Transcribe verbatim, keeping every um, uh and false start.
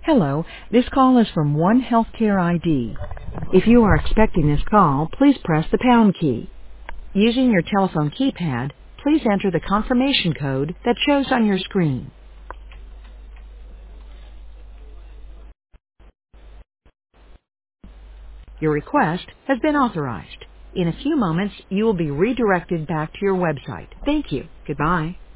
Hello, this call is from One Healthcare I D. If you are expecting this call, please press the pound key. Using your telephone keypad, please enter the confirmation code that shows on your screen. Your request has been authorized. In a few moments, you will be redirected back to your website. Thank you. Goodbye.